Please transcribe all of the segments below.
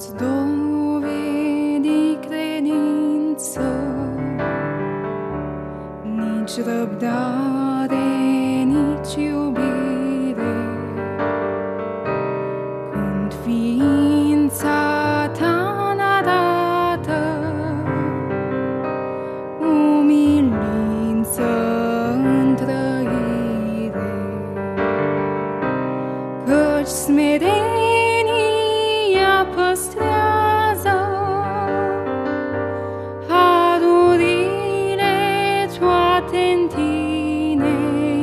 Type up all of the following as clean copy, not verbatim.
îți dovedi credință, nici răbdare, nici iubire, când ființa ta n-arată umilință în trăire, căci smerenia păstrează harurile toate în tine.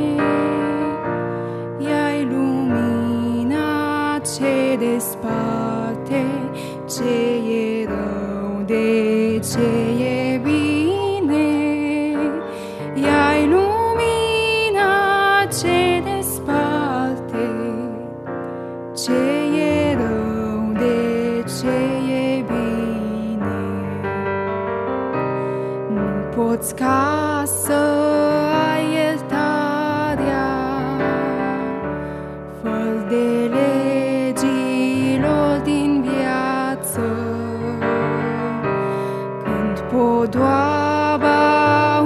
Ea-i lumina ce desparte ce e rău de ce e bine. Ea-i lumina ce desparte ce e rău de ce e bine. Nu poți ca să ai iertarea fără de legilor din viață, când podoaba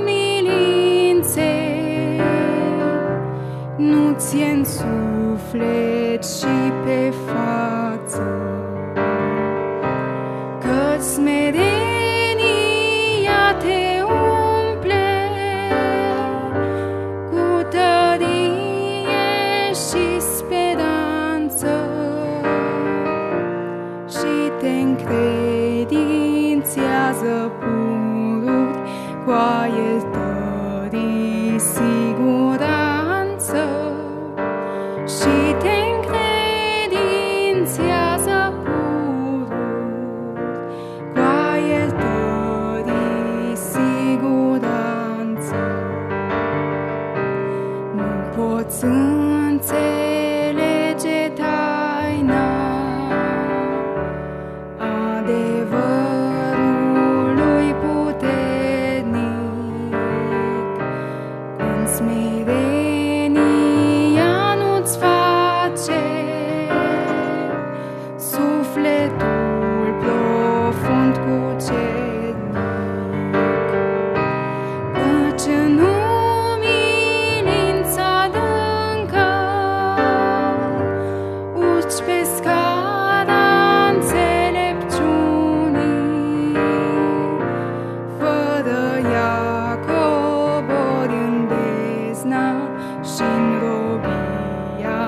umilinței nu ți-e în suflet și pe față, căci smerenia te umple cu tărie și speranță și te încredințează pururi cu a iertării siguranță și te încredințează pururi cu a iertării siguranță. Nu poți înțelege taina adevărului puternic, când smerenia nu-ți face sufletul profund cucernic, căci în umilința adâncă urci pe scara înțelepciunii, fără ea cobori în bezna și-n robia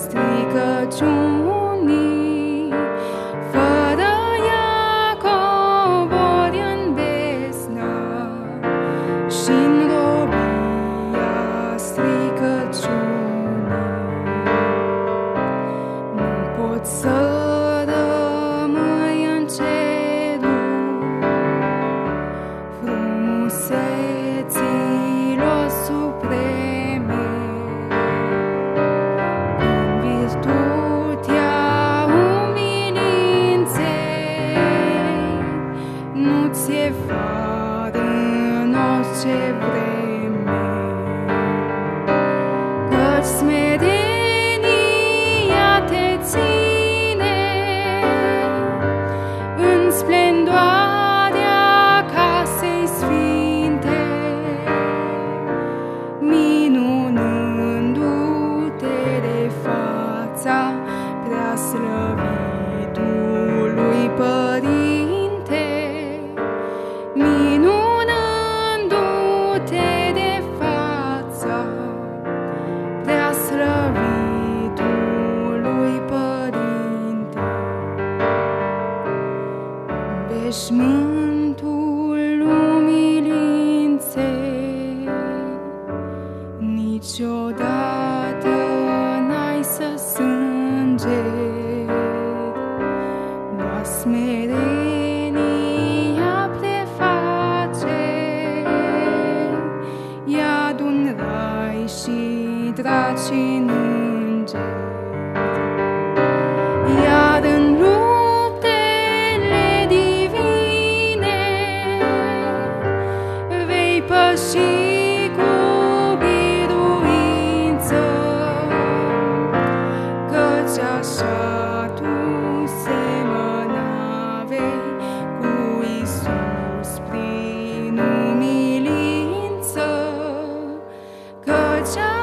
stricăciunii, fără ea cobori în bezna și-n robia stricăciunii. Nu poți să rămâi în cerul frumuseților supreme, când virtutea umilinței nu ți-e fară în orice vreme, căci smerenia te ține în splendoarea casei sfinte, minunându-te de fața preaslăvitului Părinte, minunându-te de fața preaslăvitului Părinte. Veșmântul umilinței niciodată n-ai să sângeri, doar smerenia preface iadul-n rai și dracii-n îngeri. Iar în luptele divine vei păși cu biruință, căci așa tu semănai făcea